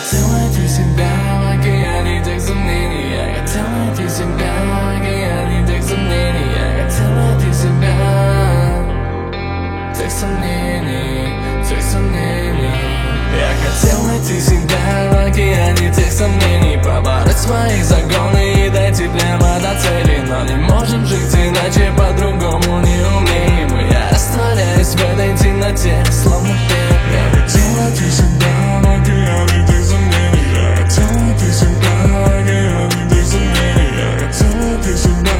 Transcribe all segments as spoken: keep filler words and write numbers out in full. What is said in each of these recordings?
хотел найти себя в океане тех сомнений. Я хотел найти себя в океане тех сомнений. Я хотел найти себя тех сомнений, тех сомнений. Я хотел найти себя в океане тех сомнений, побороть свои загоны и дойти прямо до цели. Но не можем жить иначе, по-другому не умеем. И я растворяюсь в этой темноте, словно пепел. Я хотел найти себя в океане тех сомнений. Я хотел найти себя в океане тех сомнений. Я хотел найти себя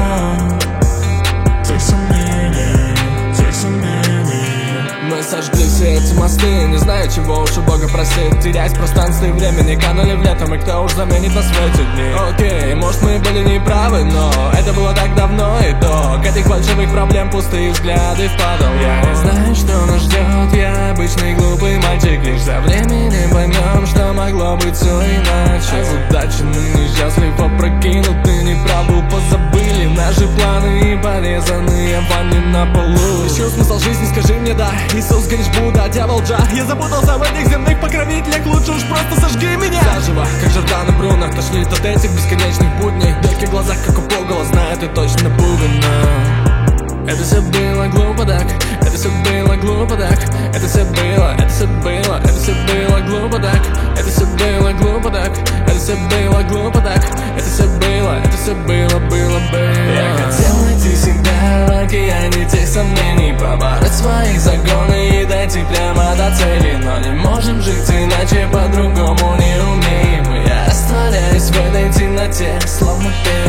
тех сомнений, тех сомнений. Мы сожгли все эти мосты, не знаю, чего уж у Бога просить. Теряясь в пространстве и времени, канули в летом, и кто уж заменит на свете дни. Окей, может мы были неправы, но это было так давно и до к этих фальшивых проблем пустые взгляды впадал. Я не знаю, что нас ждет, я обычный глупый мальчик. Лишь со временем поймем, что могло быть все иначе. Озадаченный, несчастлив, опрокинутый, неправ был, позабыли наши планы и порезанные ванны на полу. Ищу смысл жизни, скажи мне да. Иисус, гриш, Будда, дьявол, Джа. Я запутался в этих земных покровителях, лучше уж просто сожги меня заживо, как Жордан и Бруно. Тошнит от этих бесконечных будней. Дырки в глазах, как у Пугала, знаю, ты точно пугана. Это все было глупо так, это все было глупо так. Это все было, это все было, это все было глупо так. Это все было глупо так, это все было глупо так. Это все было, это все было, было, было. Я хотел найти себя в океане тех сомнений, побороть свои загоны и дойти прямо до цели. Но не можем жить иначе, по-другому не умеем. И я растворяюсь в этой темноте, словно пепел.